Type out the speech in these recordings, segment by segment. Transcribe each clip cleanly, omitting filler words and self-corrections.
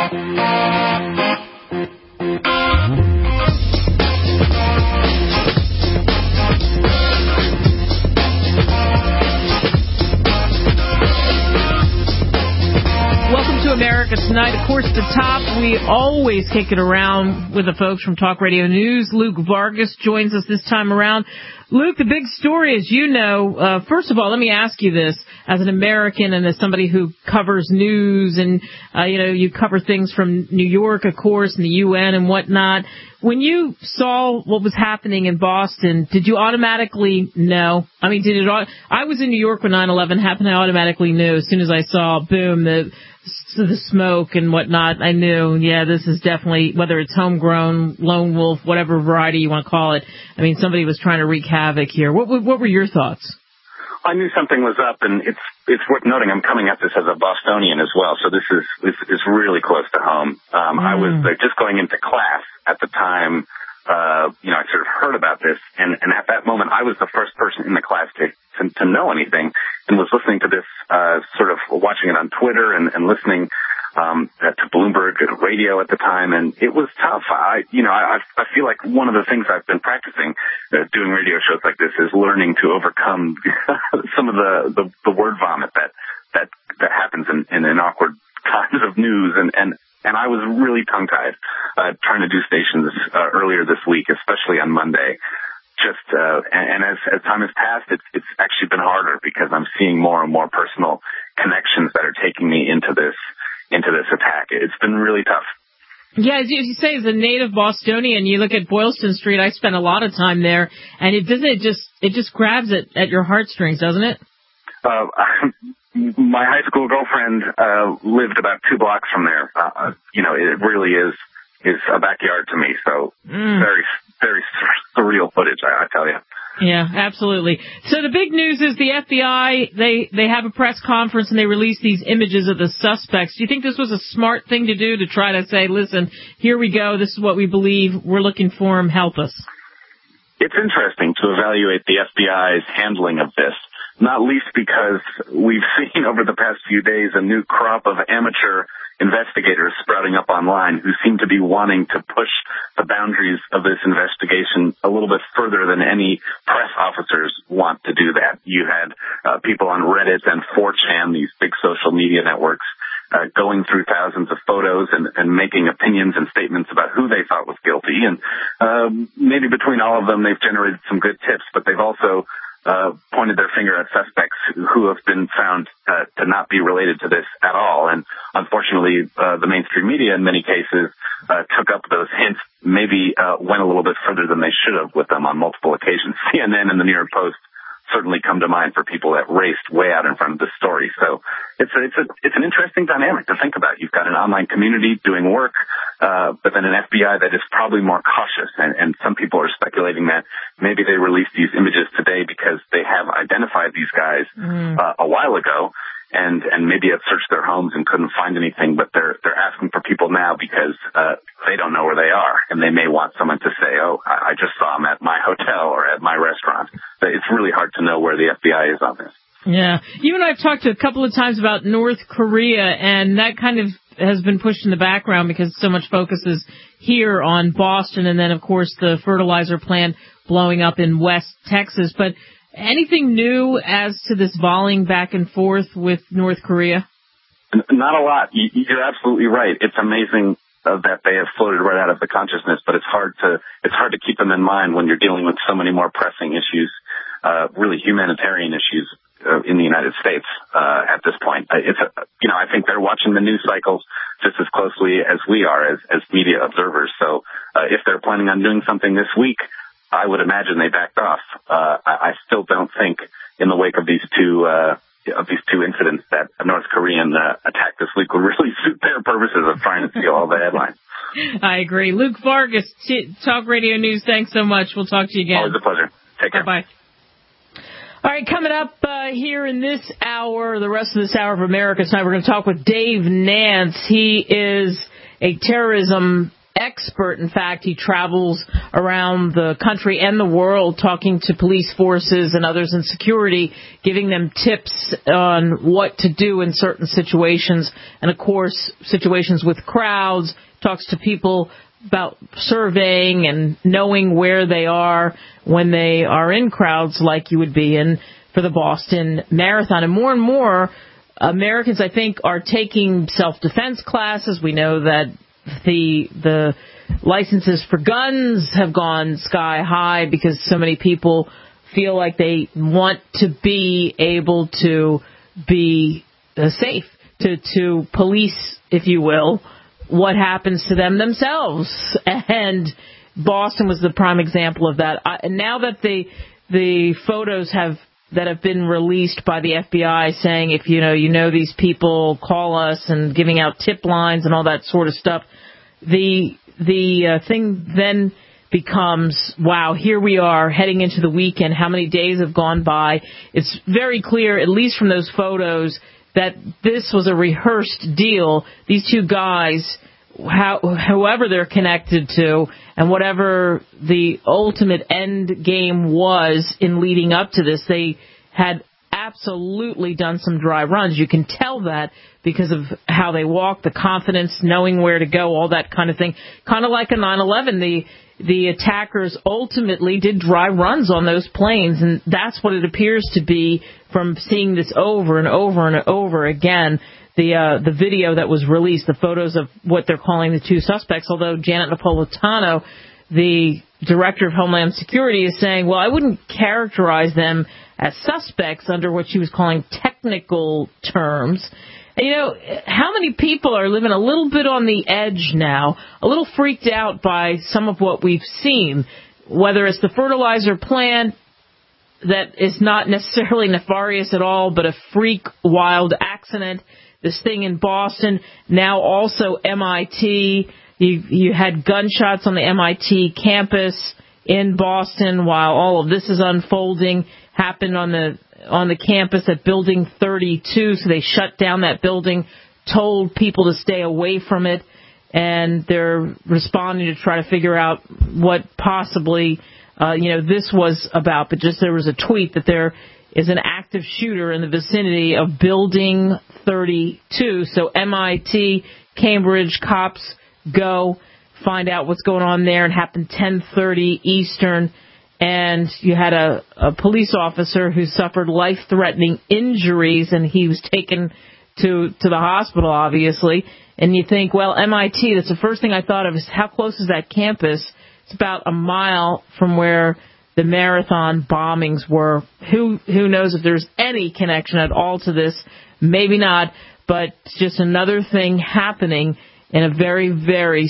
America Tonight. Of course, the top, we always kick it around with the folks from Talk Radio News. Luke Vargas joins us this time around. Luke, the big story, as you know, first of all, let me ask you this. As an American and as somebody who covers news and, you cover things from New York, of course, and the UN and whatnot. When you saw what was happening in Boston, did you automatically know? I mean, I was in New York when 9/11 happened. I automatically knew as soon as I saw, boom, the smoke and whatnot. I knew, yeah, this is definitely, whether it's homegrown, lone wolf, whatever variety you want to call it. I mean, somebody was trying to wreak havoc here. What were your thoughts? I knew something was up, and it's worth noting I'm coming at this as a Bostonian as well, so this is really close to home. I was just going into class at the time. I sort of heard about this, and at that moment I was the first person in the class to know anything, and was listening to this, sort of watching it on Twitter and listening to Bloomberg radio at the time, and it was tough. I feel like one of the things I've been practicing doing radio shows like this is learning to overcome some of the word vomit that happens in awkward kinds of news, and I was really tongue-tied trying to do stations earlier this week, especially on Monday. And as time has passed, it's actually been harder because I'm seeing more and more personal connections that are taking me into this attack. It's been really tough. Yeah, as you say, as a native Bostonian, you look at Boylston Street. I spent a lot of time there, and it just grabs at your heartstrings, doesn't it? My high school girlfriend lived about 2 blocks from there. It really is a backyard to me. So very, very surreal footage, I tell you. Yeah, absolutely. So the big news is the FBI, they have a press conference and they release these images of the suspects. Do you think this was a smart thing to do, to try to say, listen, here we go, this is what we believe, we're looking for them, help us? It's interesting to evaluate the FBI's handling of this, not least because we've seen over the past few days a new crop of amateur investigators sprouting up online who seem to be wanting to push the boundaries of this investigation a little bit further than any press officers want to do that. You had people on Reddit and 4chan, these big social media networks, going through thousands of photos and making opinions and statements about who they thought was guilty. And maybe between all of them, they've generated some good tips, but they've also pointed their finger at suspects who have been found to not be related to this at all. And unfortunately, the mainstream media in many cases took up those hints, maybe went a little bit further than they should have with them on multiple occasions. CNN and the New York Post certainly come to mind for people that raced way out in front of the story. So it's an interesting dynamic to think about. You've got an online community doing work, but then an FBI that is probably more cautious. And some people are speculating that maybe they released these images today because they have identified these guys a while ago, and maybe have searched their homes and couldn't find anything, but they're asking for people now because they don't know where they are, and they may want someone to say, oh, I just saw them at my hotel or at my restaurant. But it's really hard to know where the FBI is on this. Yeah. You and I have talked a couple of times about North Korea, and that kind of has been pushed in the background because so much focus is here on Boston, and then, of course, the fertilizer plant blowing up in West Texas. But anything new as to this volleying back and forth with North Korea? Not a lot. You're absolutely right. It's amazing that they have floated right out of the consciousness, but it's hard to keep them in mind when you're dealing with so many more pressing issues, really humanitarian issues in the United States at this point. I think they're watching the news cycles just as closely as we are as media observers. So if they're planning on doing something this week, I would imagine they backed off. I still don't think, in the wake of these two incidents, that a North Korean attack this week would really suit their purposes of trying to steal all the headlines. I agree. Luke Vargas, Talk Radio News, thanks so much. We'll talk to you again. Always a pleasure. Take care. Bye-bye. All right, coming up here in this hour, the rest of this hour of America Tonight, we're going to talk with Dave Nance. He is a terrorism expert. In fact, he travels around the country and the world talking to police forces and others in security, giving them tips on what to do in certain situations. And, of course, situations with crowds, talks to people about surveying and knowing where they are when they are in crowds like you would be in for the Boston Marathon. And more Americans, I think, are taking self-defense classes. We know that the licenses for guns have gone sky high because so many people feel like they want to be able to be safe, to police, if you will, what happens to them themselves. And Boston was the prime example of that. Now that the photos that have been released by the FBI saying, if you know these people, call us, and giving out tip lines and all that sort of stuff, the thing then becomes, wow, here we are heading into the weekend. How many days have gone by? It's very clear, at least from those photos, that this was a rehearsed deal. These two guys, whoever they're connected to, and whatever the ultimate end game was in leading up to this, they had absolutely done some dry runs. You can tell that because of how they walk, the confidence, knowing where to go, all that kind of thing. Kind of like a 9/11, the attackers ultimately did dry runs on those planes, and that's what it appears to be from seeing this over and over and over again. The video that was released, the photos of what they're calling the two suspects, although Janet Napolitano, the director of Homeland Security, is saying, well, I wouldn't characterize them as suspects under what she was calling technical terms. And, how many people are living a little bit on the edge now, a little freaked out by some of what we've seen, whether it's the fertilizer plant that is not necessarily nefarious at all, but a freak, wild accident, this thing in Boston, now also MIT. You had gunshots on the MIT campus in Boston while all of this is unfolding. Happened on the campus at Building 32, so they shut down that building, told people to stay away from it, and they're responding to try to figure out what possibly this was about. But just there was a tweet that there is an active shooter in the vicinity of Building 32. So MIT, Cambridge cops go find out what's going on there. It happened 10:30 Eastern. And you had a police officer who suffered life-threatening injuries, and he was taken to the hospital, obviously. And you think, well, MIT, that's the first thing I thought of is how close is that campus? It's about a mile from where the marathon bombings were. Who knows if there's any connection at all to this? Maybe not, but it's just another thing happening in a very, very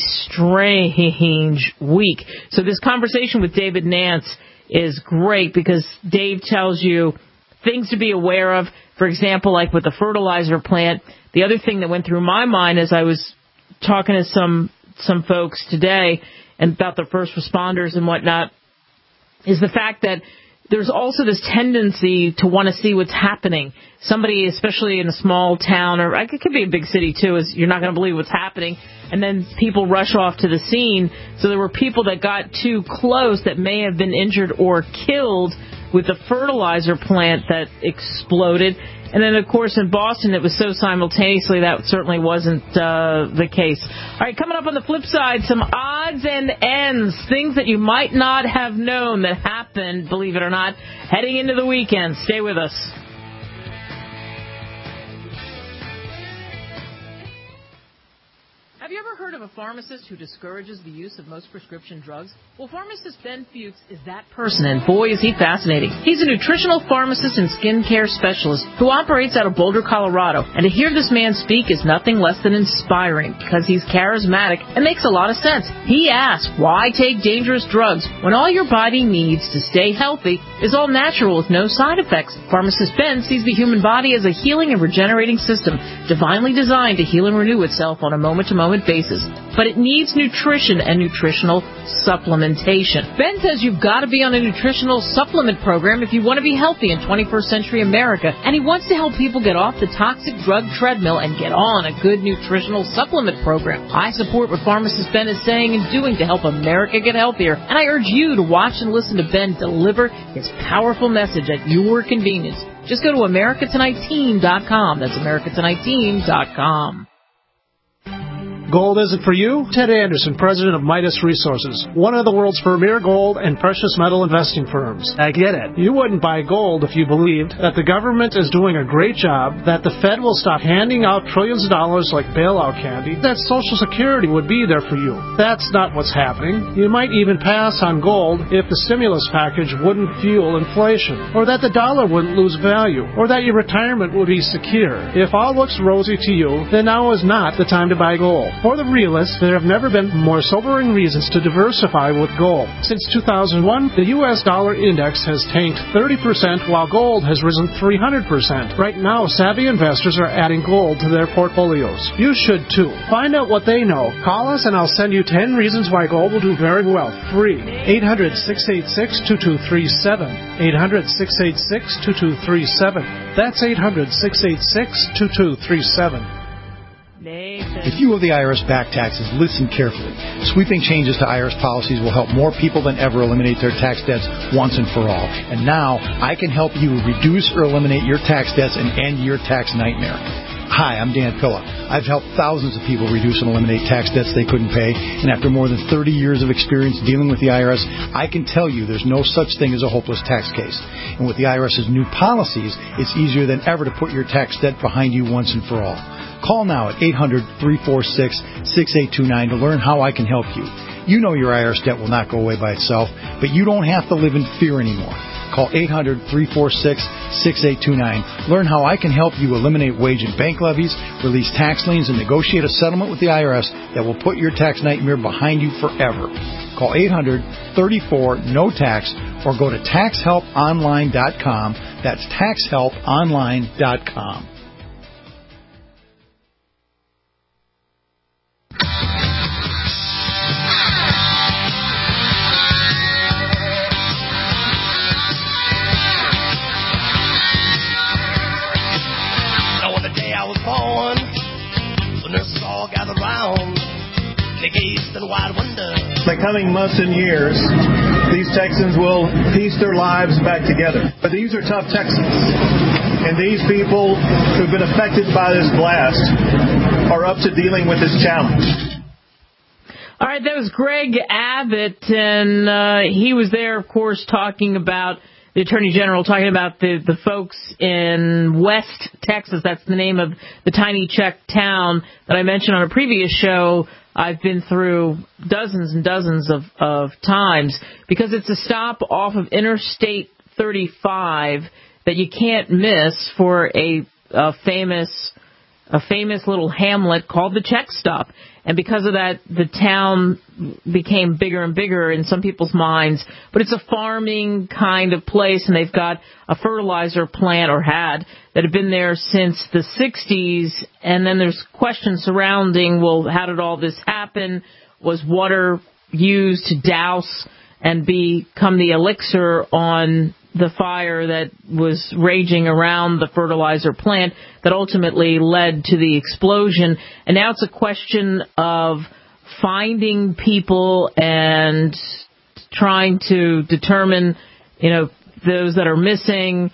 strange week. So this conversation with David Nance is great because Dave tells you things to be aware of. For example, like with the fertilizer plant, the other thing that went through my mind as I was talking to some folks today and about the first responders and whatnot is the fact that there's also this tendency to want to see what's happening. Somebody, especially in a small town, or it could be a big city too, is you're not going to believe what's happening. And then people rush off to the scene. So there were people that got too close that may have been injured or killed with the fertilizer plant that exploded. And then, of course, in Boston, it was so simultaneously that certainly wasn't the case. All right, coming up on the flip side, some odds and ends, things that you might not have known that happened, believe it or not, heading into the weekend. Stay with us. Have you ever heard of a pharmacist who discourages the use of most prescription drugs? Well, pharmacist Ben Fuchs is that person, and boy, is he fascinating. He's a nutritional pharmacist and skincare specialist who operates out of Boulder, Colorado. And to hear this man speak is nothing less than inspiring because he's charismatic and makes a lot of sense. He asks, why take dangerous drugs when all your body needs to stay healthy is all natural with no side effects? Pharmacist Ben sees the human body as a healing and regenerating system, divinely designed to heal and renew itself on a moment-to-moment basis. but it needs nutrition and nutritional supplementation. Ben says you've got to be on a nutritional supplement program if you want to be healthy in 21st century America, and he wants to help people get off the toxic drug treadmill and get on a good nutritional supplement program. I support what pharmacist Ben is saying and doing to help America get healthier, and I urge you to watch and listen to Ben deliver his powerful message at your convenience. Just go to AmericaTonightTeam.com. That's AmericaTonightTeam.com. Gold isn't for you? Ted Anderson, president of Midas Resources, one of the world's premier gold and precious metal investing firms. I get it. You wouldn't buy gold if you believed that the government is doing a great job, that the Fed will stop handing out trillions of dollars like bailout candy, that Social Security would be there for you. That's not what's happening. You might even pass on gold if the stimulus package wouldn't fuel inflation, or that the dollar wouldn't lose value, or that your retirement would be secure. If all looks rosy to you, then now is not the time to buy gold. For the realists, there have never been more sobering reasons to diversify with gold. Since 2001, the U.S. dollar index has tanked 30%, while gold has risen 300%. Right now, savvy investors are adding gold to their portfolios. You should too. Find out what they know. Call us and I'll send you 10 reasons why gold will do very well. Free. 800-686-2237. 800-686-2237. That's 800-686-2237. If you owe the IRS back taxes, listen carefully. Sweeping changes to IRS policies will help more people than ever eliminate their tax debts once and for all. And now, I can help you reduce or eliminate your tax debts and end your tax nightmare. Hi, I'm Dan Pilla. I've helped thousands of people reduce and eliminate tax debts they couldn't pay, and after more than 30 years of experience dealing with the IRS, I can tell you there's no such thing as a hopeless tax case. And with the IRS's new policies, it's easier than ever to put your tax debt behind you once and for all. Call now at 800-346-6829 to learn how I can help you. You know your IRS debt will not go away by itself, but you don't have to live in fear anymore. Call 800-346-6829. Learn how I can help you eliminate wage and bank levies, release tax liens, and negotiate a settlement with the IRS that will put your tax nightmare behind you forever. Call 800-34-NO-TAX or go to TaxHelpOnline.com. That's TaxHelpOnline.com. The coming months and years, these Texans will piece their lives back together. But these are tough Texans. And these people who've been affected by this blast are up to dealing with this challenge. All right, that was Greg Abbott, and he was there, of course, talking about the Attorney General, talking about the folks in West Texas. That's the name of the tiny Czech town that I mentioned on a previous show. I've been through dozens and dozens of times because it's a stop off of Interstate 35 that you can't miss for a famous little hamlet called the Czech Stop. And because of that, the town became bigger and bigger in some people's minds. But it's a farming kind of place, and they've got a fertilizer plant, or had, that had been there since the 60s. And then there's questions surrounding, well, how did all this happen? Was water used to douse and become the elixir on the fire that was raging around the fertilizer plant that ultimately led to the explosion? And now it's a question of finding people and trying to determine, those that are missing,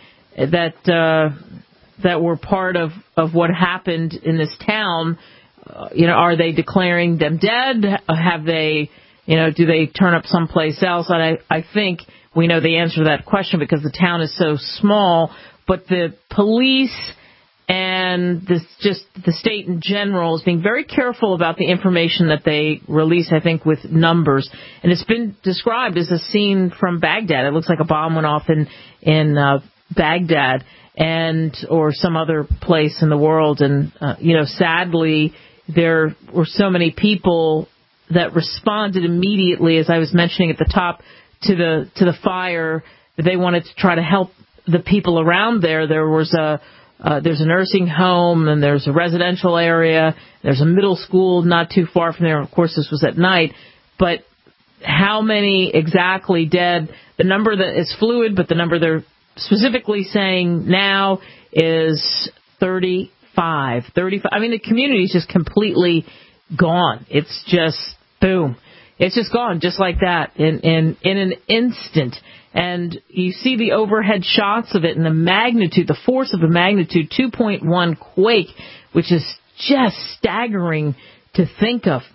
that were part of what happened in this town. Are they declaring them dead? Have they, do they turn up someplace else? And I think we know the answer to that question because the town is so small. But the police and the state in general is being very careful about the information that they release, I think, with numbers. And it's been described as a scene from Baghdad. It looks like a bomb went off in Baghdad or some other place in the world. And, sadly, there were so many people that responded immediately, as I was mentioning at the top, to the fire, that they wanted to try to help the people around there. There was a there's a nursing home, and there's a residential area, there's a middle school not too far from there. Of course, this was at night, but how many exactly dead? The number that is fluid, but the number they're specifically saying now is 35. I mean, the community is just completely gone. It's just boom. It's just gone, just like that, in an instant. And you see the overhead shots of it and the magnitude, the force of the magnitude, 2.1 quake, which is just staggering to think of.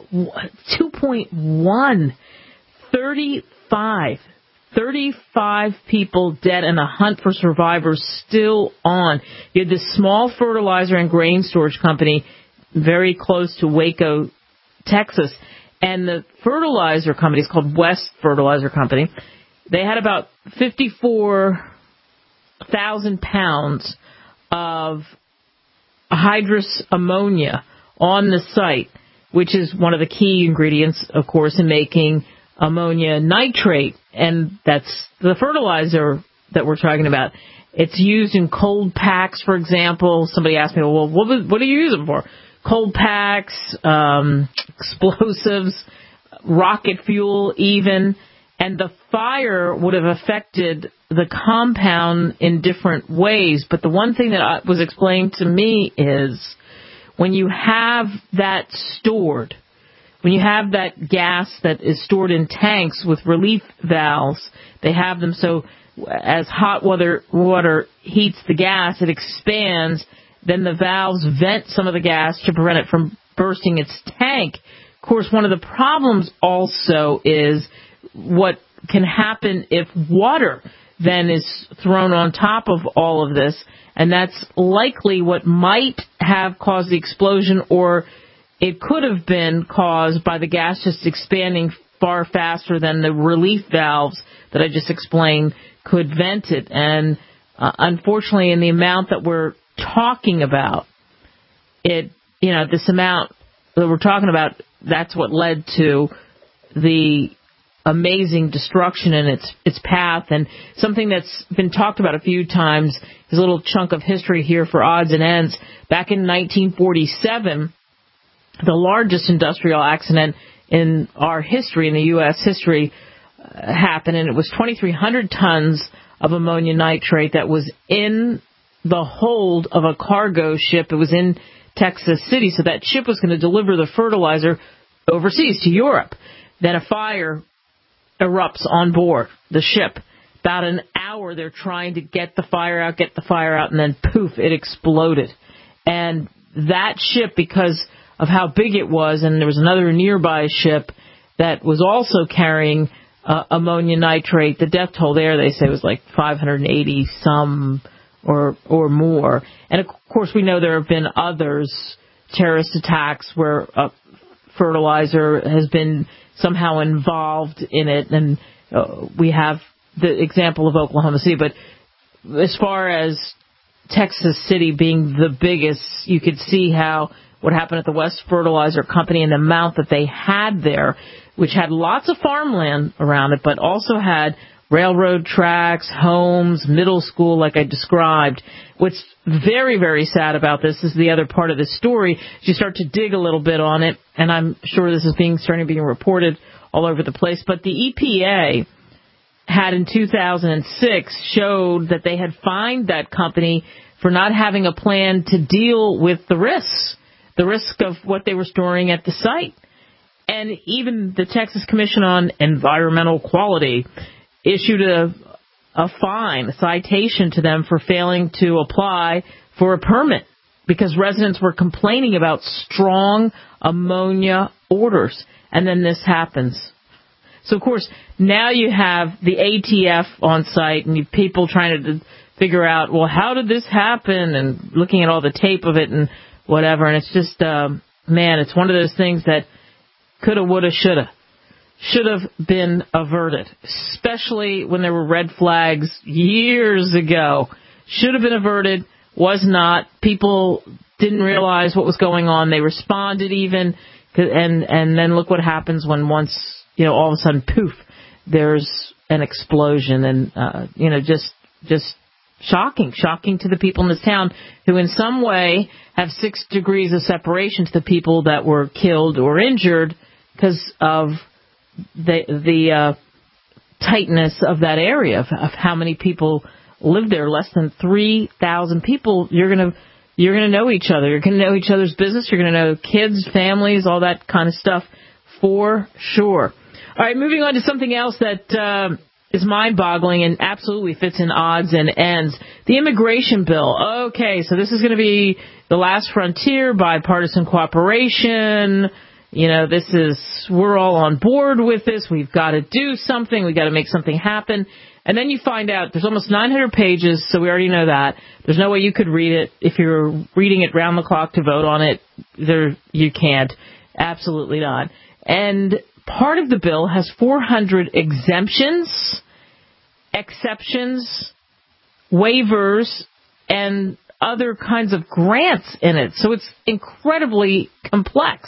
2.1, 35 people dead, and a hunt for survivors still on. You had this small fertilizer and grain storage company very close to Waco, Texas, and the fertilizer company is called West Fertilizer Company. They had about 54,000 pounds of hydrous ammonia on the site, which is one of the key ingredients, of course, in making ammonia nitrate. And that's the fertilizer that we're talking about. It's used in cold packs, for example. Somebody asked me, well, what do you use it for? Cold packs, explosives, rocket fuel even. And the fire would have affected the compound in different ways. But the one thing that was explained to me is when you have that stored, when you have that gas that is stored in tanks with relief valves, they have them so as hot water heats the gas, it expands. Then the valves vent some of the gas to prevent it from bursting its tank. Of course, one of the problems also is what can happen if water then is thrown on top of all of this, and that's likely what might have caused the explosion, or it could have been caused by the gas just expanding far faster than the relief valves that I just explained could vent it. And unfortunately, in the amount that we're talking about, this amount that we're talking about, that's what led to the amazing destruction in its path. And something that's been talked about a few times is a little chunk of history here for odds and ends. Back in 1947, the largest industrial accident in our history, in the U.S. history, happened, and it was 2,300 tons of ammonia nitrate that was in the hold of a cargo ship. It was in Texas City, so that ship was going to deliver the fertilizer overseas to Europe. Then a fire erupts on board the ship. About an hour they're trying to get the fire out, and then poof, it exploded. And that ship, because of how big it was, and there was another nearby ship that was also carrying ammonia nitrate, the death toll there, they say, was like 580 some or more. And of course, we know there have been others, terrorist attacks where fertilizer has been somehow involved in it, and we have the example of Oklahoma City. But as far as Texas City being the biggest, you could see how what happened at the West Fertilizer Company and the amount that they had there, which had lots of farmland around it, but also had railroad tracks, homes, middle school, like I described. What's very, very sad about this is the other part of the story. You start to dig a little bit on it, and I'm sure this is starting to be reported all over the place, but the EPA had in 2006 showed that they had fined that company for not having a plan to deal with the risks, the risk of what they were storing at the site. And even the Texas Commission on Environmental Quality issued a fine, a citation to them for failing to apply for a permit because residents were complaining about strong ammonia odors. And then this happens. So, of course, now you have the ATF on site and people trying to figure out, well, how did this happen? And looking at all the tape of it and whatever. And it's just, it's one of those things that coulda, woulda, shoulda. Should have been averted, especially when there were red flags years ago. Should have been averted, was not. People didn't realize what was going on. They responded even, and then look what happens when once, all of a sudden, poof, there's an explosion. And, just shocking to the people in this town who in some way have 6 degrees of separation to the people that were killed or injured because of the tightness of that area, of how many people live there. Less than 3,000 people. You're going to know each other. You're going to know each other's business. You're going to know kids, families, all that kind of stuff for sure. All right, moving on to something else that is mind-boggling and absolutely fits in odds and ends. The immigration bill. Okay, so this is going to be the last frontier, bipartisan cooperation. You know, we're all on board with this. We've got to do something. We've got to make something happen. And then you find out there's almost 900 pages, so we already know that. There's no way you could read it. If you're reading it round the clock to vote on it, you can't. Absolutely not. And part of the bill has 400 exemptions, exceptions, waivers, and other kinds of grants in it. So it's incredibly complex.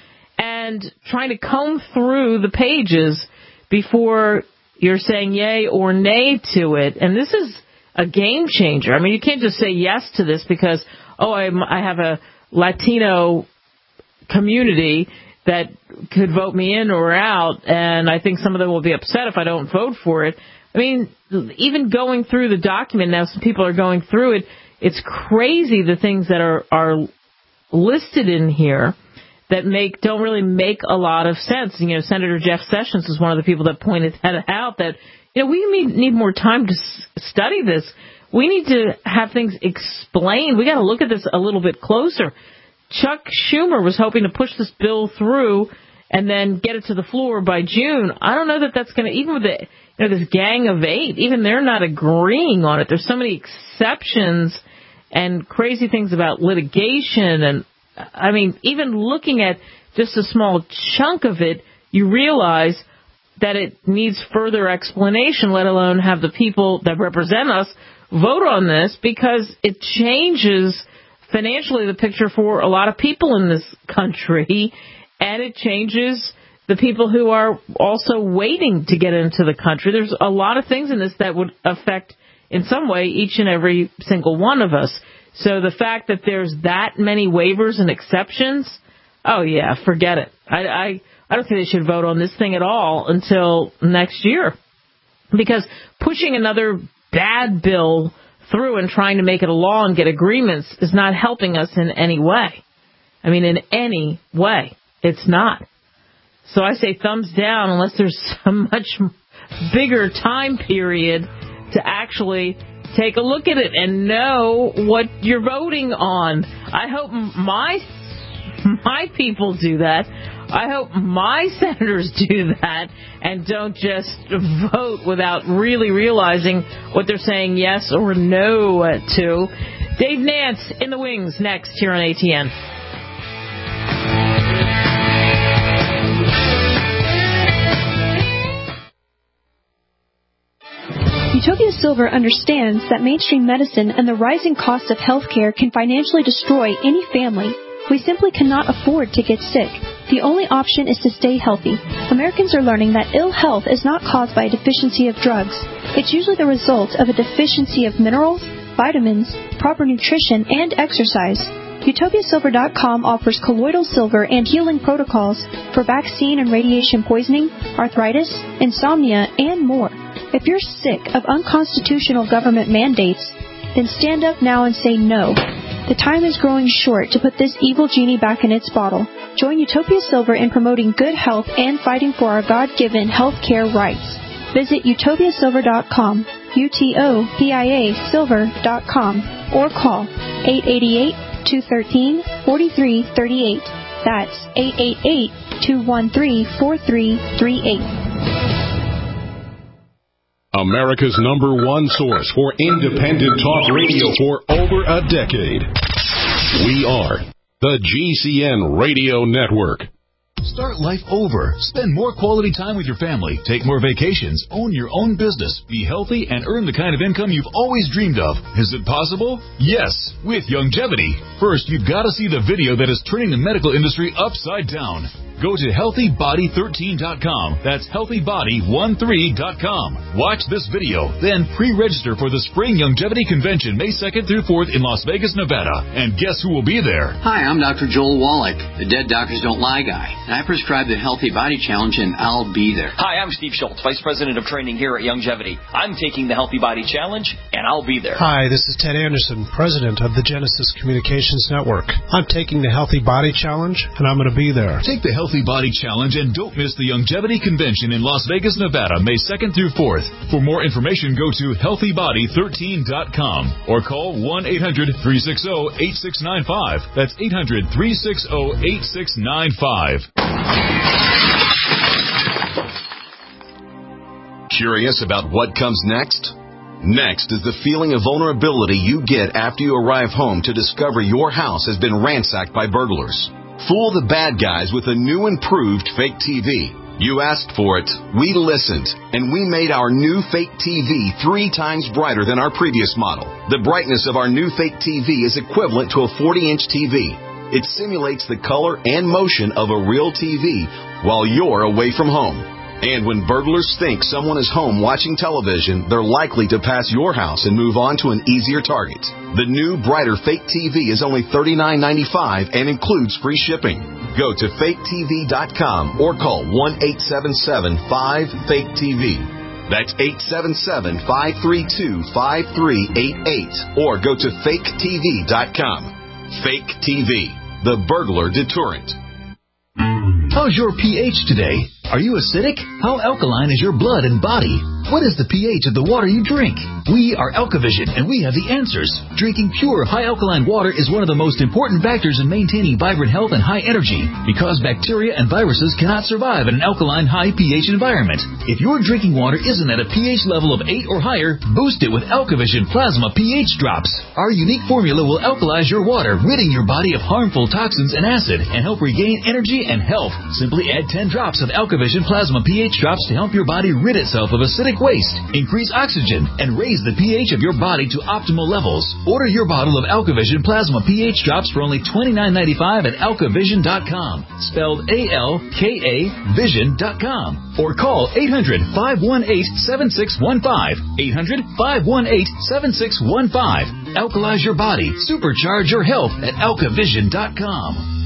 And trying to comb through the pages before you're saying yay or nay to it. And this is a game changer. I mean, you can't just say yes to this because, I have a Latino community that could vote me in or out, and I think some of them will be upset if I don't vote for it. I mean, even going through the document now, some people are going through it. It's crazy the things that are listed in here that don't really make a lot of sense. You know, Senator Jeff Sessions was one of the people that pointed that out, that, you know, we need more time to study this. We need to have things explained. We got to look at this a little bit closer. Chuck Schumer was hoping to push this bill through and then get it to the floor by June. I don't know that that's going to, even with this gang of 8, even they're not agreeing on it. There's so many exceptions and crazy things about litigation. And I mean, even looking at just a small chunk of it, you realize that it needs further explanation, let alone have the people that represent us vote on this, because it changes financially the picture for a lot of people in this country, and it changes the people who are also waiting to get into the country. There's a lot of things in this that would affect, in some way, each and every single one of us. So the fact that there's that many waivers and exceptions, oh yeah, forget it. I don't think they should vote on this thing at all until next year, because pushing another bad bill through and trying to make it a law and get agreements is not helping us in any way. I mean, in any way, it's not. So I say thumbs down unless there's a much bigger time period to actually take a look at it and know what you're voting on. I hope my people do that. I hope my senators do that and don't just vote without really realizing what they're saying yes or no to. Dave Nance in the wings next here on ATN. Utopia Silver understands that mainstream medicine and the rising cost of healthcare can financially destroy any family. We simply cannot afford to get sick. The only option is to stay healthy. Americans are learning that ill health is not caused by a deficiency of drugs. It's usually the result of a deficiency of minerals, vitamins, proper nutrition, and exercise. UtopiaSilver.com offers colloidal silver and healing protocols for vaccine and radiation poisoning, arthritis, insomnia, and more. If you're sick of unconstitutional government mandates, then stand up now and say no. The time is growing short to put this evil genie back in its bottle. Join Utopia Silver in promoting good health and fighting for our God-given health care rights. Visit UtopiaSilver.com, UTOPIASilver.com, or call 888-213-4338. That's 888-213-4338. America's #1 source for independent talk radio for over a decade. We are the GCN Radio Network. Start life over. Spend more quality time with your family. Take more vacations. Own your own business. Be healthy and earn the kind of income you've always dreamed of. Is it possible? Yes, with Youngevity. First, you've got to see the video that is turning the medical industry upside down. Go to HealthyBody13.com. That's HealthyBody13.com. Watch this video, then pre-register for the Spring Youngevity Convention May 2nd through 4th in Las Vegas, Nevada. And guess who will be there? Hi, I'm Dr. Joel Wallach, the Dead Doctors Don't Lie guy. And I prescribe the Healthy Body Challenge, and I'll be there. Hi, I'm Steve Schultz, Vice President of Training here at Youngevity. I'm taking the Healthy Body Challenge, and I'll be there. Hi, this is Ted Anderson, President of the Genesis Communications Network. I'm taking the Healthy Body Challenge, and I'm going to be there. Take the Healthy Body Challenge and don't miss the Youngevity Convention in Las Vegas, Nevada, May 2nd through 4th. For more information, go to HealthyBody13.com or call 1-800-360-8695. That's 800-360-8695. Curious about what comes next? Next is the feeling of vulnerability you get after you arrive home to discover your house has been ransacked by burglars. Fool the bad guys with a new improved fake TV. You asked for it, we listened, and we made our new fake TV 3 times brighter than our previous model. The brightness of our new fake TV is equivalent to a 40-inch TV. It simulates the color and motion of a real TV while you're away from home. And when burglars think someone is home watching television, they're likely to pass your house and move on to an easier target. The new, brighter fake TV is only $39.95 and includes free shipping. Go to faketv.com or call 1-877-5-FAKE-TV. That's 877-532-5388 or go to faketv.com. Fake TV, the burglar deterrent. How's your pH today? Are you acidic? How alkaline is your blood and body? What is the pH of the water you drink? We are AlkaVision, and we have the answers. Drinking pure, high-alkaline water is one of the most important factors in maintaining vibrant health and high energy, because bacteria and viruses cannot survive in an alkaline, high pH environment. If your drinking water isn't at a pH level of 8 or higher, boost it with AlkaVision Plasma pH Drops. Our unique formula will alkalize your water, ridding your body of harmful toxins and acid, and help regain energy and health. Simply add 10 drops of AlkaVision Plasma pH Drops to help your body rid itself of acidic waste, increase oxygen, and raise the pH of your body to optimal levels. Order your bottle of AlkaVision Plasma pH Drops for only $29.95 at AlkaVision.com, spelled A-L-K-A Vision.com, or call 800-518-7615, 800-518-7615. Alkalize your body, supercharge your health at AlkaVision.com.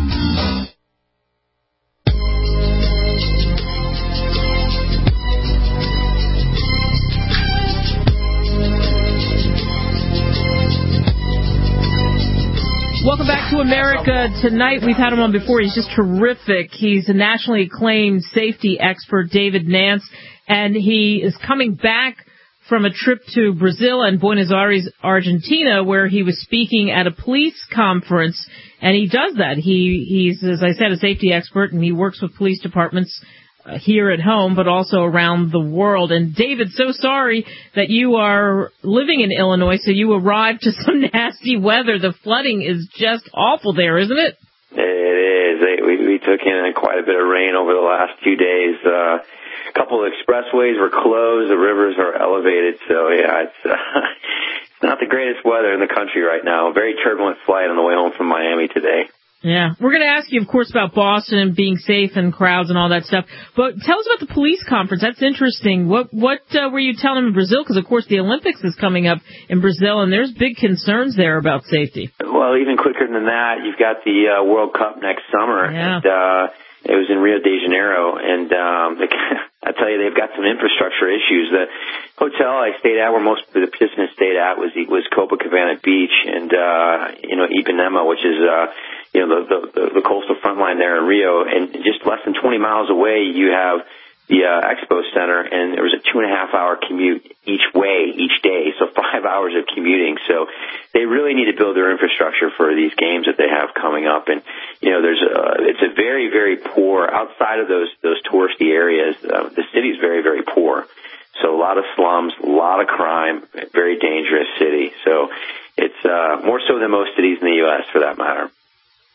Welcome back to America Tonight. We've had him on before. He's just terrific. He's a nationally acclaimed safety expert, David Nance, and he is coming back from a trip to Brazil and Buenos Aires, Argentina, where he was speaking at a police conference, and he does that. He's, as I said, a safety expert, and he works with police departments here at home, but also around the world. And David, so sorry that you are living in Illinois, so you arrived to some nasty weather. The flooding is just awful there, isn't it? It is. We took in quite a bit of rain over the last few days. A couple of expressways were closed. The rivers are elevated. So, yeah, it's not the greatest weather in the country right now. Very turbulent flight on the way home from Miami today. Yeah. We're going to ask you, of course, about Boston and being safe and crowds and all that stuff. But tell us about the police conference. That's interesting. What were you telling them in Brazil? Because, of course, the Olympics is coming up in Brazil, and there's big concerns there about safety. Well, even quicker than that, you've got the World Cup next summer. Yeah. And it was in Rio de Janeiro. And I tell you, they've got some infrastructure issues. The hotel I stayed at, where most of the participants stayed at, was Copacabana Beach and, Ipanema, which is the coastal front line there in Rio, and just less than 20 miles away you have the Expo Center, and there was a 2.5-hour commute each way, each day, so 5 hours of commuting. So they really need to build their infrastructure for these games that they have coming up. And, it's a very, very poor, outside of those touristy areas, the city is very, very poor. So a lot of slums, a lot of crime, very dangerous city. So it's more so than most cities in the U.S. for that matter.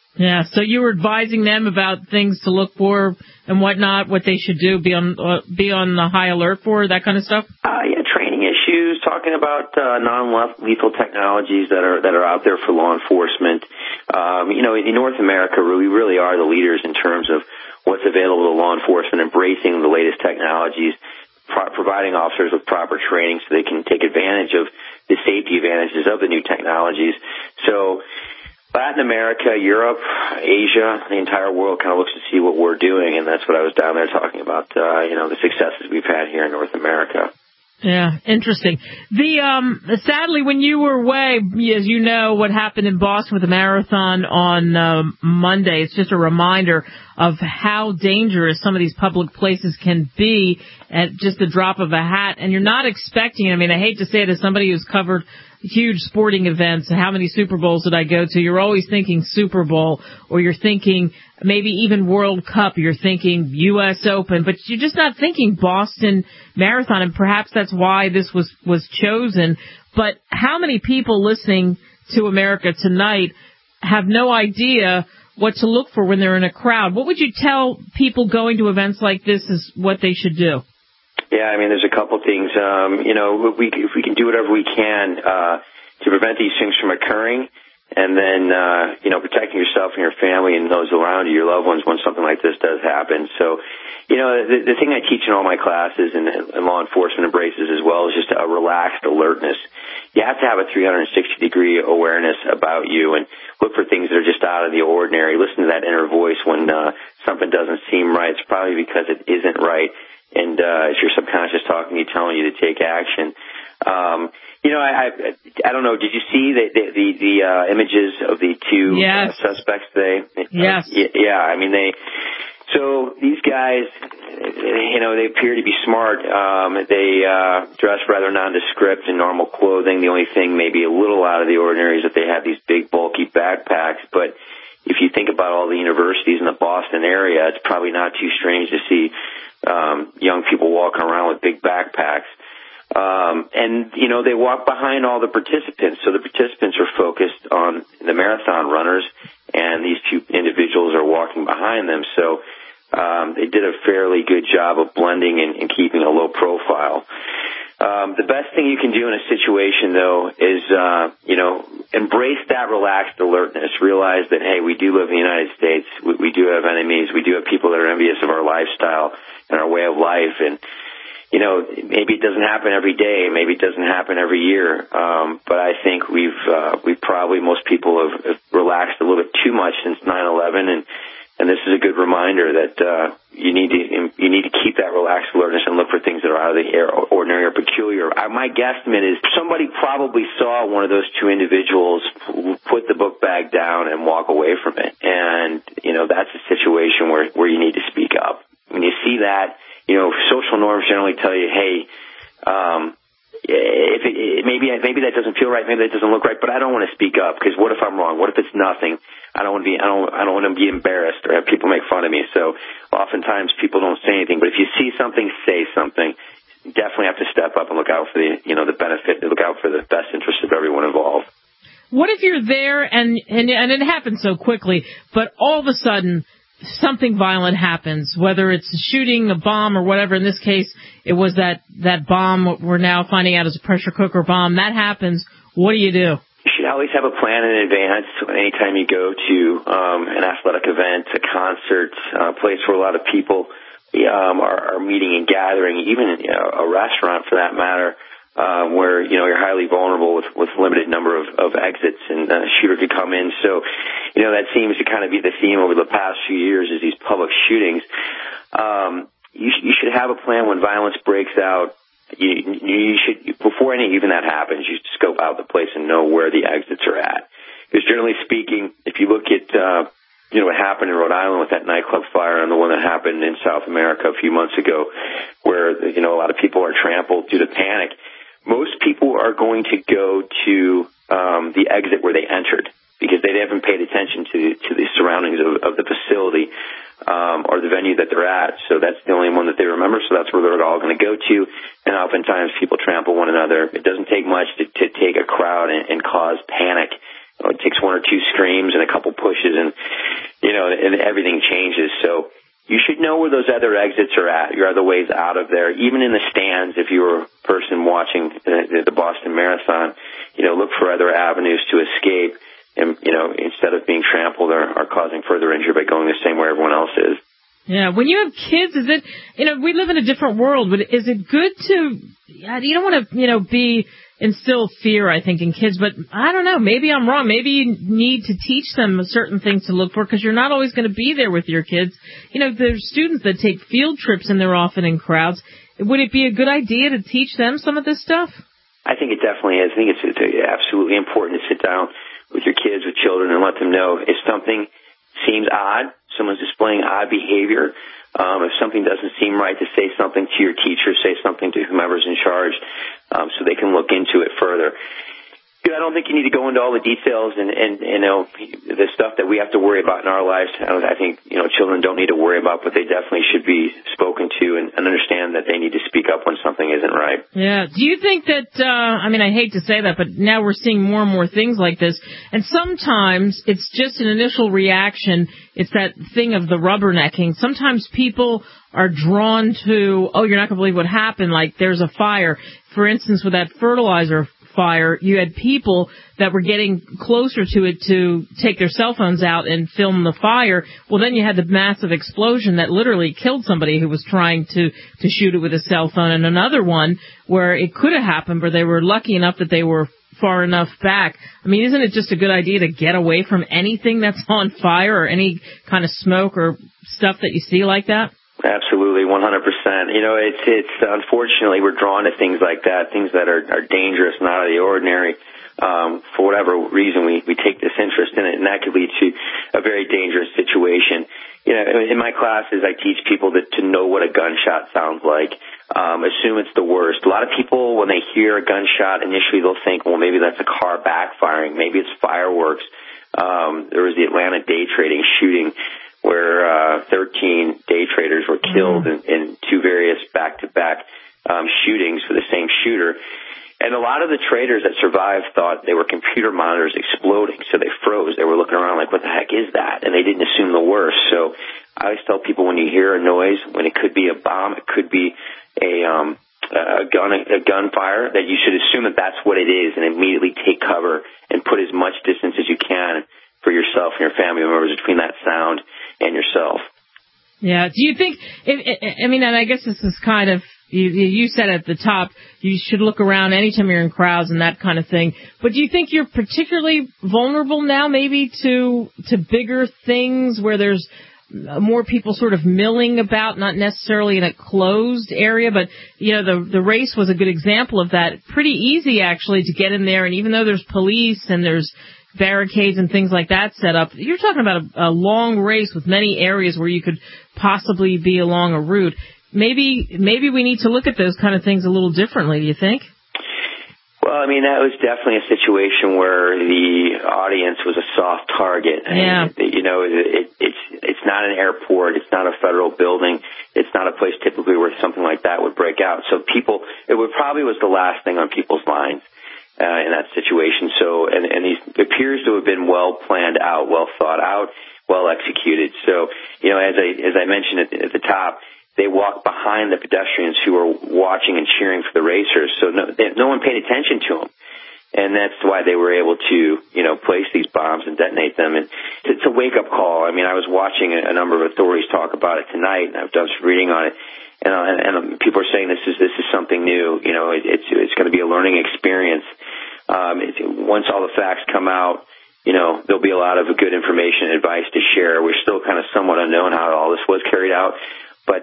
Yeah, so you were advising them about things to look for and whatnot, what they should do, be on the high alert for, that kind of stuff? Yeah, training issues, talking about non-lethal technologies that are out there for law enforcement. In North America, we really are the leaders in terms of what's available to law enforcement, embracing the latest technologies, providing officers with proper training so they can take advantage of the safety advantages of the new technologies. So Latin America, Europe, Asia, the entire world kind of looks to see what we're doing, and that's what I was down there talking about, the successes we've had here in North America. Yeah, interesting. Sadly, when you were away, as you know, what happened in Boston with the marathon on Monday, it's just a reminder of how dangerous some of these public places can be at just the drop of a hat. And you're not expecting it. I mean, I hate to say it as somebody who's covered huge sporting events. How many Super Bowls did I go to? You're always thinking Super Bowl, or you're thinking maybe even World Cup. You're thinking U.S. Open, but you're just not thinking Boston Marathon, and perhaps that's why this was chosen. But how many people listening to America Tonight have no idea what to look for when they're in a crowd? What would you tell people going to events like this is what they should do? Yeah, I mean, there's a couple things. If we can do whatever we can to prevent these things from occurring, and then, protecting yourself and your family and those around you, your loved ones, when something like this does happen. So, the thing I teach in all my classes and law enforcement embraces as well is just a relaxed alertness. You have to have a 360-degree awareness about you and look for things that are just out of the ordinary. Listen to that inner voice when something doesn't seem right. It's probably because it isn't right. And it's your subconscious talking to you, telling you to take action. I don't know. Did you see the images of the two suspects today? Yes. Yeah. I mean, so these guys, they appear to be smart. They dress rather nondescript in normal clothing. The only thing maybe a little out of the ordinary is that they have these big, bulky backpacks. But if you think about all the universities in the Boston area, it's probably not too strange to see young people walking around with big backpacks. They walk behind all the participants. So the participants are focused on the marathon runners, and these two individuals are walking behind them. So they did a fairly good job of blending and keeping a low profile. The best thing you can do in a situation, though, is, embrace that relaxed alertness. Realize that, hey, we do live in the United States. We do have enemies. We do have people that are envious of our lifestyle and our way of life. And, maybe it doesn't happen every day. Maybe it doesn't happen every year. But I think we've probably, most people have relaxed a little bit too much since 9/11. And this is a good reminder that you need to keep that relaxed alertness and look for things that are out of the ordinary or peculiar. My guesstimate is somebody probably saw one of those two individuals put the book bag down and walk away from it. And, that's a situation where you need to speak up. When you see that, social norms generally tell you, hey, maybe that doesn't feel right, maybe that doesn't look right, but I don't want to speak up because what if I'm wrong? What if it's nothing? I don't want to be embarrassed or have people make fun of me. So oftentimes people don't say anything, but if you see something, say something. You definitely have to step up and look out for the benefit, look out for the best interest of everyone involved. What if you're there and it happens so quickly, but all of a sudden something violent happens, whether it's shooting, a bomb, or whatever. In this case, it was that bomb we're now finding out is a pressure cooker bomb. That happens. What do? You should always have a plan in advance. Anytime you go to an athletic event, a concert, a place where a lot of people are meeting and gathering, even a restaurant for that matter, where you're highly vulnerable with limited number of exits, and a shooter could come in. So that seems to kind of be the theme over the past few years is these public shootings. You should have a plan when violence breaks out. You should, before even that happens, you should scope out the place and know where the exits are at. Because generally speaking, if you look at what happened in Rhode Island with that nightclub fire and the one that happened in South America a few months ago, where a lot of people are trampled due to panic, most people are going to go to the exit where they entered because they haven't paid attention to the surroundings of the facility or the venue that they're at. So that's the only one that they remember, so that's where they're all going to go to. And oftentimes people trample one another. It doesn't take much to take a crowd and cause panic it takes one or two screams and a couple pushes, and and everything changes. So you should know where those other exits are at, your other ways out of there. Even in the stands, if you were a person watching the Boston Marathon, look for other avenues to escape, and instead of being trampled or causing further injury by going the same way everyone else is. Yeah, when you have kids, is it, we live in a different world, but is it good to, you don't want to, instill fear, I think, in kids, but I don't know, maybe I'm wrong. Maybe you need to teach them certain things to look for, because you're not always going to be there with your kids. There's students that take field trips and they're often in crowds. Would it be a good idea to teach them some of this stuff? I think it definitely is. I think it's absolutely important to sit down with your kids, with children, and let them know if something seems odd, someone's displaying odd behavior, if something doesn't seem right, to say something to your teacher, say something to whomever's in charge, so they can look into it further. I don't think you need to go into all the details and the stuff that we have to worry about in our lives. I think children don't need to worry about, but they definitely should be spoken to and understand that they need to speak up when something isn't right. Yeah. Do you think that, I hate to say that, but now we're seeing more and more things like this, and sometimes it's just an initial reaction. It's that thing of the rubbernecking. Sometimes people are drawn to, you're not going to believe what happened, like there's a fire. For instance, with that fertilizer fire, you had people that were getting closer to it to take their cell phones out and film the fire. Well, then you had the massive explosion that literally killed somebody who was trying to shoot it with a cell phone, and another one where it could have happened, but they were lucky enough that they were far enough back. Isn't it just a good idea to get away from anything that's on fire or any kind of smoke or stuff that you see like that? Absolutely, 100%. It's unfortunately we're drawn to things like that, things that are dangerous and out of the ordinary. For whatever reason, we take this interest in it, and that could lead to a very dangerous situation. In my classes, I teach people to know what a gunshot sounds like. Assume it's the worst. A lot of people, when they hear a gunshot, initially they'll think, well, maybe that's a car backfiring. Maybe it's fireworks. There was the Atlanta day trading shooting where 13 day traders were killed in two various back-to-back shootings for the same shooter. And a lot of the traders that survived thought they were computer monitors exploding, so they froze. They were looking around like, what the heck is that? And they didn't assume the worst. So I always tell people, when you hear a noise, when it could be a bomb, it could be a gunfire, that you should assume that that's what it is and immediately take cover and put as much distance as you can for yourself and your family members between that sound and yourself. Yeah. Do you think, and I guess this is kind of, you said at the top, you should look around anytime you're in crowds and that kind of thing. But do you think you're particularly vulnerable now maybe to bigger things where there's more people sort of milling about, not necessarily in a closed area, but, the race was a good example of that. Pretty easy, actually, to get in there, and even though there's police and there's barricades and things like that set up, you're talking about a long race with many areas where you could possibly be along a route. Maybe we need to look at those kind of things a little differently, do you think? Well, that was definitely a situation where the audience was a soft target. Yeah. It's not an airport. It's not a federal building. It's not a place typically where something like that would break out. So it probably was the last thing on people's minds in that situation. So, and these appears to have been well planned out, well thought out, well executed. So, as I mentioned at the top, they walked behind the pedestrians who were watching and cheering for the racers. So no one paid attention to them. And that's why they were able to, place these bombs and detonate them. And it's a wake-up call. I was watching a number of authorities talk about it tonight, and I've done some reading on it. And people are saying this is something new. It's going to be a learning experience. Once all the facts come out, there'll be a lot of good information and advice to share. We're still kind of somewhat unknown how all this was carried out. But,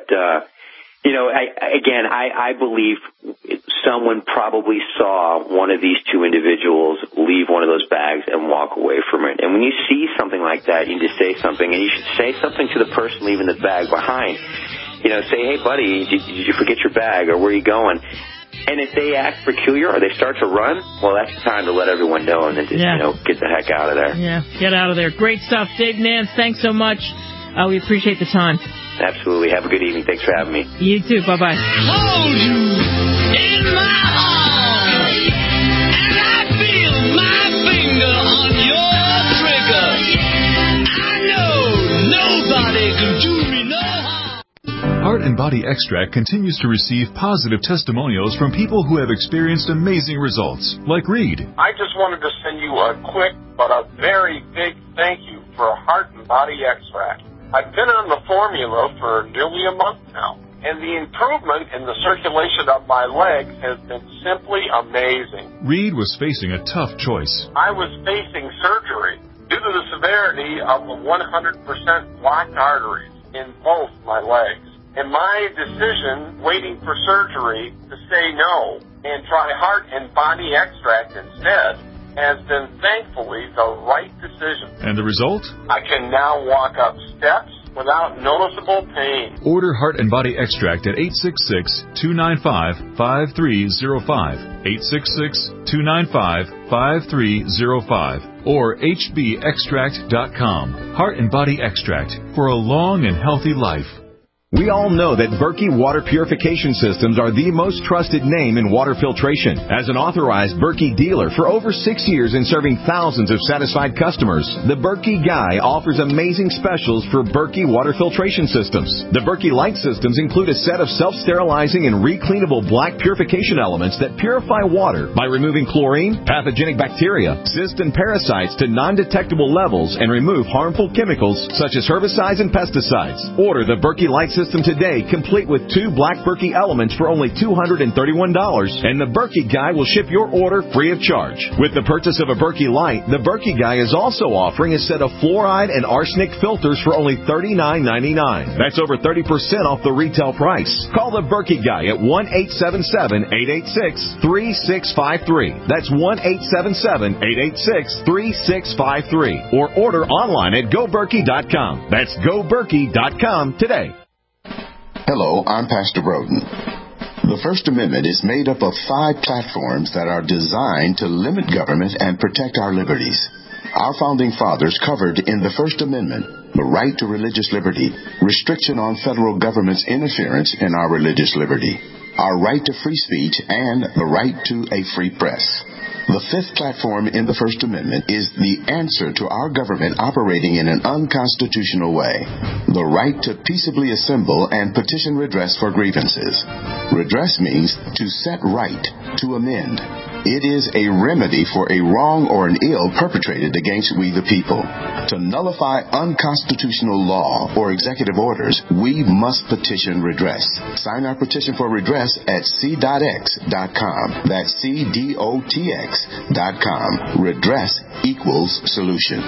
I believe someone probably saw one of these two individuals leave one of those bags and walk away from it. And when you see something like that, you need to say something. And you should say something to the person leaving the bag behind. Say, hey, buddy, did you forget your bag, or where are you going? And if they act peculiar or they start to run, well, that's the time to let everyone know and then just, get the heck out of there. Yeah, get out of there. Great stuff. Dave Nance, thanks so much. We appreciate the time. Absolutely. Have a good evening. Thanks for having me. You too. Bye-bye. Hold you in my arms, and I feel my finger on your Heart and Body Extract continues to receive positive testimonials from people who have experienced amazing results, like Reed. I just wanted to send you a quick but a very big thank you for Heart and Body Extract. I've been on the formula for nearly a month now, and the improvement in the circulation of my legs has been simply amazing. Reed was facing a tough choice. I was facing surgery due to the severity of the 100% blocked arteries in both my legs. And my decision, waiting for surgery, to say no and try Heart and Body Extract instead, has been thankfully the right decision. And the result? I can now walk up steps without noticeable pain. Order Heart and Body Extract at 866-295-5305, 866-295-5305, or hbextract.com. Heart and Body Extract for a long and healthy life. We all know that Berkey Water Purification Systems are the most trusted name in water filtration. As an authorized Berkey dealer for over 6 years and serving thousands of satisfied customers, the Berkey Guy offers amazing specials for Berkey Water Filtration Systems. The Berkey Light Systems include a set of self-sterilizing and recleanable black purification elements that purify water by removing chlorine, pathogenic bacteria, cysts, and parasites to non-detectable levels and remove harmful chemicals such as herbicides and pesticides. Order the Berkey Light System today, complete with 2 black Berkey elements for only $231, and the Berkey Guy will ship your order free of charge. With the purchase of a Berkey Light, the Berkey Guy is also offering a set of fluoride and arsenic filters for only $39.99. That's over 30% off the retail price. Call the Berkey Guy at 1-877-886-3653. That's 1-877-886-3653. Or order online at GoBerkey.com. That's GoBerkey.com today. Hello, I'm Pastor Broden. The First Amendment is made up of 5 platforms that are designed to limit government and protect our liberties. Our founding fathers covered in the First Amendment the right to religious liberty, restriction on federal government's interference in our religious liberty, our right to free speech, and the right to a free press. The 5th platform in the First Amendment is the answer to our government operating in an unconstitutional way. The right to peaceably assemble and petition redress for grievances. Redress means to set right, to amend. It is a remedy for a wrong or an ill perpetrated against we the people. To nullify unconstitutional law or executive orders, we must petition redress. Sign our petition for redress at c.x.com. That's cdotx.com. Redress equals solution.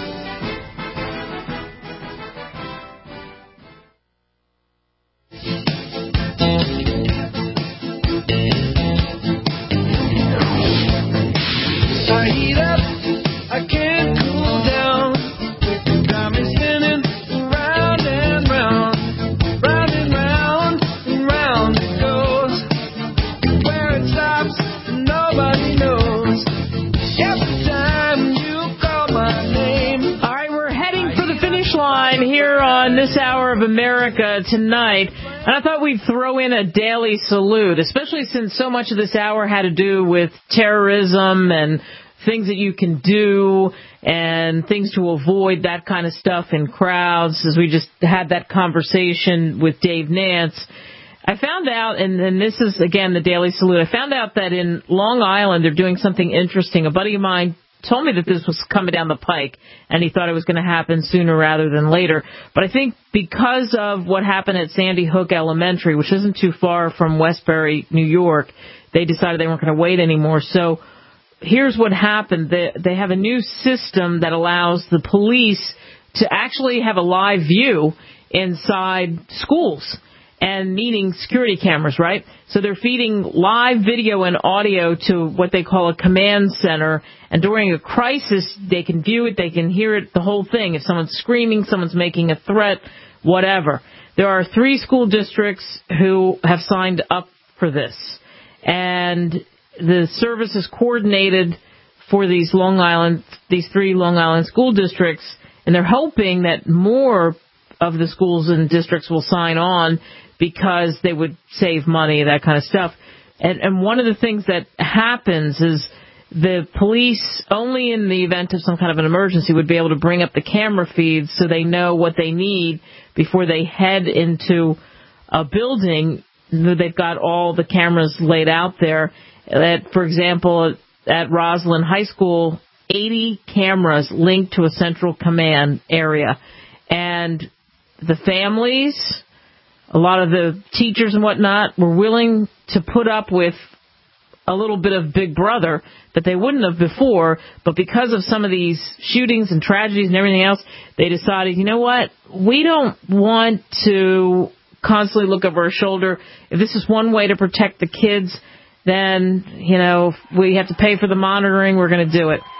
This hour of America tonight, and I thought we'd throw in a daily salute, especially since so much of this hour had to do with terrorism and things that you can do and things to avoid, that kind of stuff in crowds, as we just had that conversation with Dave Nance. I found out, and this is, again, the daily salute, I found out that in Long Island they're doing something interesting. A buddy of mine told me that this was coming down the pike, and he thought it was going to happen sooner rather than later. But I think because of what happened at Sandy Hook Elementary, which isn't too far from Westbury, New York, they decided they weren't going to wait anymore. So here's what happened. They have a new system that allows the police to actually have a live view inside schools, and meaning security cameras, right? So they're feeding live video and audio to what they call a command center, and during a crisis, they can view it, they can hear it, the whole thing. If someone's screaming, someone's making a threat, whatever. There are 3 school districts who have signed up for this, and the service is coordinated for these 3 Long Island school districts, and they're hoping that more of the schools and districts will sign on because they would save money, that kind of stuff. And one of the things that happens is the police, only in the event of some kind of an emergency, would be able to bring up the camera feeds so they know what they need before they head into a building. They've got all the cameras laid out there. For example, at Roslyn High School, 80 cameras linked to a central command area. And the families, a lot of the teachers and whatnot, were willing to put up with a little bit of Big Brother that they wouldn't have before, but because of some of these shootings and tragedies and everything else, they decided, you know what, we don't want to constantly look over our shoulder. If this is one way to protect the kids, then, if we have to pay for the monitoring, we're going to do it.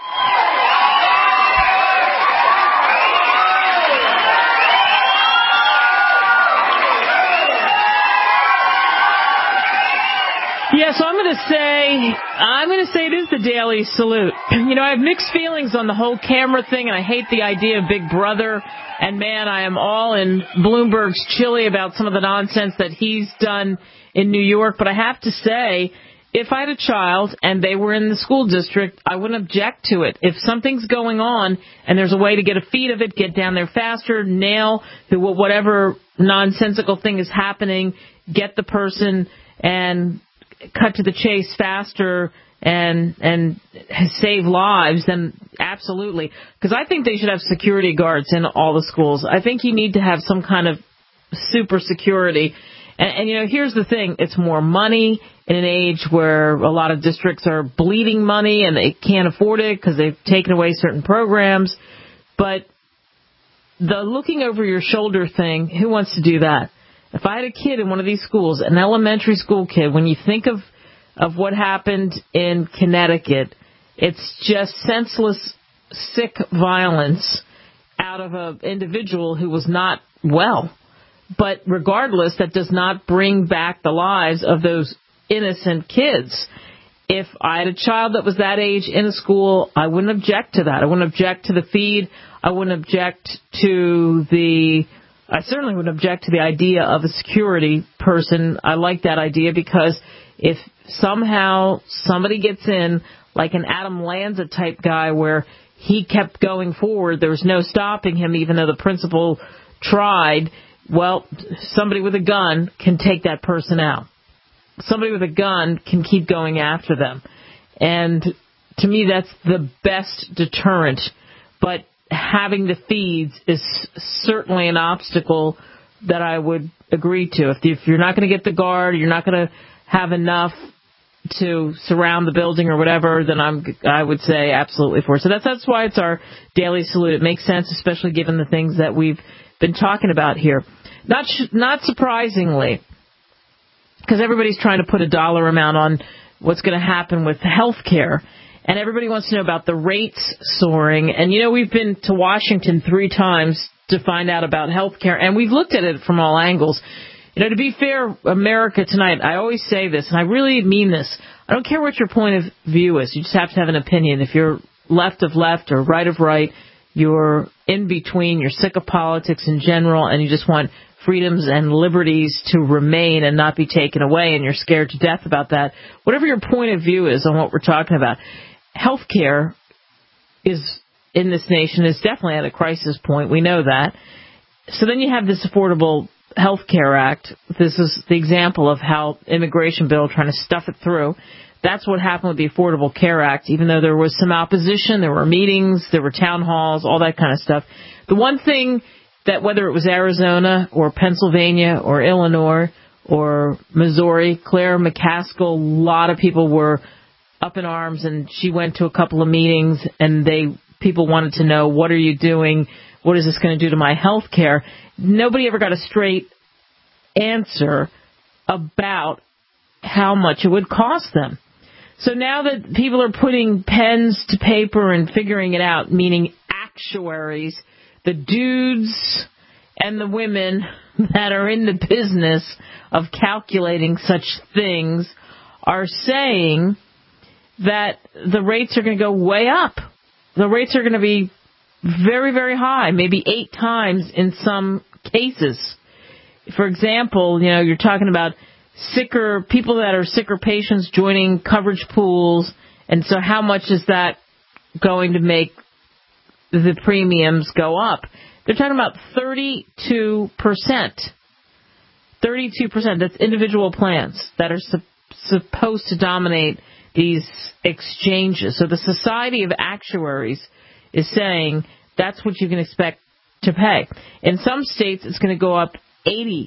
Yeah, so I'm going to say it is the Daily Salute. I have mixed feelings on the whole camera thing, and I hate the idea of Big Brother. And, man, I am all in Bloomberg's chili about some of the nonsense that he's done in New York. But I have to say, if I had a child and they were in the school district, I wouldn't object to it. If something's going on and there's a way to get a feed of it, get down there faster, nail whatever nonsensical thing is happening, get the person and cut to the chase faster and save lives, then absolutely. Because I think they should have security guards in all the schools. I think you need to have some kind of super security. And here's the thing. It's more money in an age where a lot of districts are bleeding money and they can't afford it because they've taken away certain programs. But the looking over your shoulder thing, who wants to do that? If I had a kid in one of these schools, an elementary school kid, when you think of what happened in Connecticut, it's just senseless, sick violence out of an individual who was not well. But regardless, that does not bring back the lives of those innocent kids. If I had a child that was that age in a school, I wouldn't object to that. I wouldn't object to the feed. I wouldn't object to I certainly would object to the idea of a security person. I like that idea because if somehow somebody gets in, like an Adam Lanza type guy where he kept going forward, there was no stopping him even though the principal tried, well, somebody with a gun can take that person out. Somebody with a gun can keep going after them. And to me, that's the best deterrent. But having the feeds is certainly an obstacle that I would agree to. If you're not going to get the guard, you're not going to have enough to surround the building or whatever, then I would say absolutely for it. So that's why it's our Daily Salute. It makes sense, especially given the things that we've been talking about here. Not surprisingly, because everybody's trying to put a dollar amount on what's going to happen with health care. And everybody wants to know about the rates soaring. And, we've been to Washington 3 times to find out about health care, and we've looked at it from all angles. To be fair, America tonight, I always say this, and I really mean this. I don't care what your point of view is. You just have to have an opinion. If you're left of left or right of right, you're in between, you're sick of politics in general, and you just want freedoms and liberties to remain and not be taken away, and you're scared to death about that. Whatever your point of view is on what we're talking about, health care in this nation is definitely at a crisis point. We know that. So then you have this Affordable Health Care Act. This is the example of how immigration bill trying to stuff it through. That's what happened with the Affordable Care Act. Even though there was some opposition, there were meetings, there were town halls, all that kind of stuff. The one thing that whether it was Arizona or Pennsylvania or Illinois or Missouri, Claire McCaskill, a lot of people were up in arms, and she went to a couple of meetings, and people wanted to know, what are you doing? What is this going to do to my health care? Nobody ever got a straight answer about how much it would cost them. So now that people are putting pens to paper and figuring it out, meaning actuaries, the dudes and the women that are in the business of calculating such things are saying that the rates are going to go way up. The rates are going to be very, very high, maybe 8 times in some cases. For example, you're talking about people that are sicker patients joining coverage pools And so how much is that going to make the premiums go up? They're talking about 32%. 32%. That's individual plans that are supposed to dominate these exchanges. So the Society of Actuaries is saying that's what you can expect to pay. In some states, it's going to go up 80%.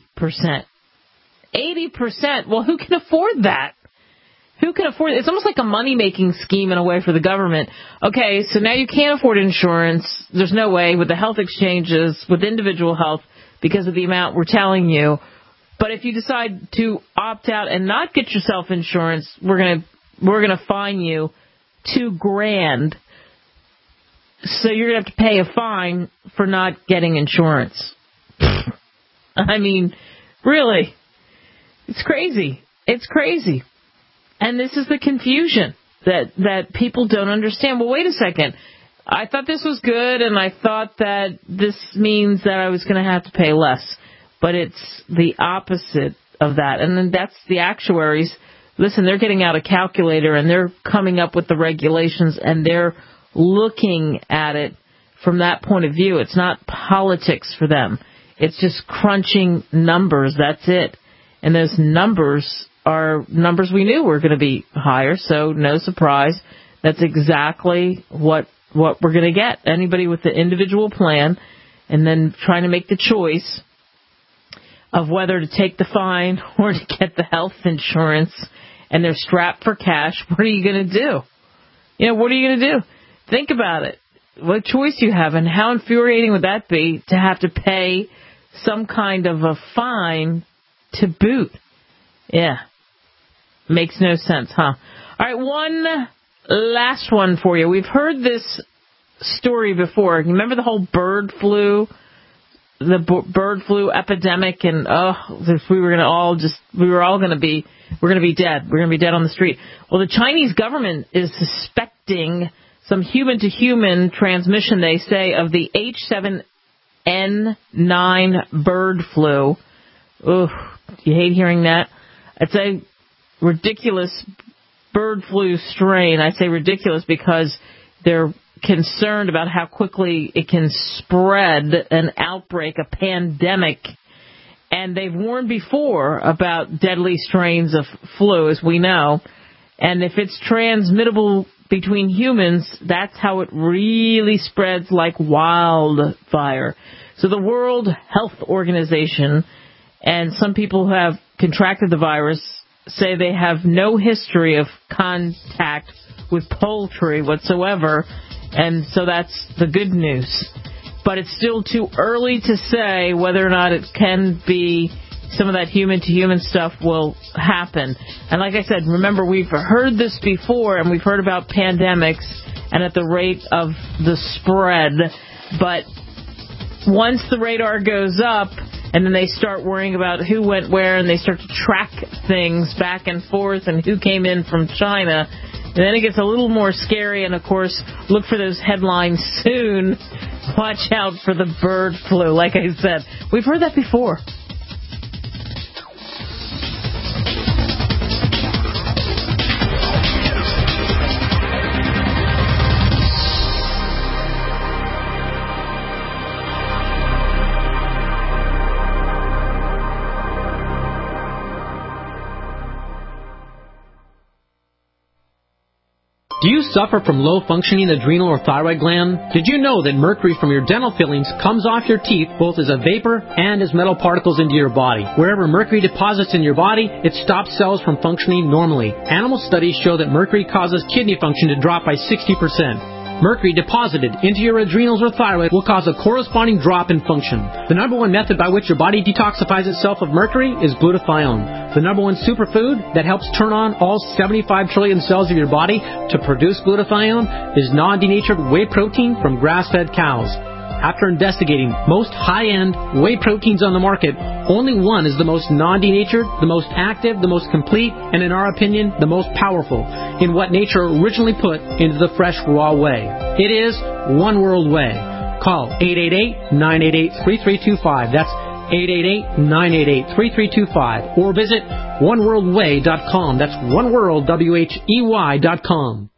80%. Well, who can afford that? Who can afford it? It's almost like a money-making scheme in a way for the government. Okay, so now you can't afford insurance. There's no way with the health exchanges, with individual health, because of the amount we're telling you. But if you decide to opt out and not get yourself insurance, we're gonna fine you $2,000. So you're gonna have to pay a fine for not getting insurance. I mean, really, it's crazy. It's crazy. And this is the confusion that people don't understand. Well, wait a second. I thought this was good, and I thought that this means that I was going to have to pay less. But it's the opposite of that. And then that's the actuaries. Listen, they're getting out a calculator, and they're coming up with the regulations, and they're looking at it from that point of view. It's not politics for them. It's just crunching numbers. That's it. And those numbers are numbers we knew were going to be higher, so no surprise. That's exactly what we're going to get. Anybody with the individual plan and then trying to make the choice of whether to take the fine or to get the health insurance, and they're strapped for cash, what are you going to do? You know, what are you going to do? Think about it. What choice you have, and how infuriating would that be to have to pay some kind of a fine to boot? Yeah. Makes no sense, huh? All right, one last one for you. We've heard this story before. You remember the whole bird flu? The bird flu epidemic, and we were all going to be dead. We're going to be dead on the street. Well, the Chinese government is suspecting some human-to-human transmission, they say, of the H7N9 bird flu. Ugh, you hate hearing that? It's a ridiculous bird flu strain. I say ridiculous because they're concerned about how quickly it can spread an outbreak, a pandemic. And they've warned before about deadly strains of flu, as we know. And if it's transmittable between humans, that's how it really spreads like wildfire. So the World Health Organization and some people who have contracted the virus say they have no history of contact with poultry whatsoever, and so that's the good news. But it's still too early to say whether or not it can be some of that human-to-human stuff will happen. And like I said, remember, we've heard this before, and we've heard about pandemics and at the rate of the spread. But once the radar goes up, and then they start worrying about who went where, and they start to track things back and forth and who came in from China. And then it gets a little more scary, and, of course, look for those headlines soon. Watch out for the bird flu, like I said. We've heard that before. Do you suffer from low-functioning adrenal or thyroid gland? Did you know that mercury from your dental fillings comes off your teeth both as a vapor and as metal particles into your body? Wherever mercury deposits in your body, it stops cells from functioning normally. Animal studies show that mercury causes kidney function to drop by 60%. Mercury deposited into your adrenals or thyroid will cause a corresponding drop in function. The number one method by which your body detoxifies itself of mercury is glutathione. The number one superfood that helps turn on all 75 trillion cells of your body to produce glutathione is non-denatured whey protein from grass-fed cows. After investigating most high-end whey proteins on the market, only one is the most non-denatured, the most active, the most complete, and in our opinion, the most powerful in what nature originally put into the fresh raw whey. It is One World Whey. Call 888-988-3325. That's 888-988-3325. Or visit oneworldwhey.com. That's oneworldwhey.com.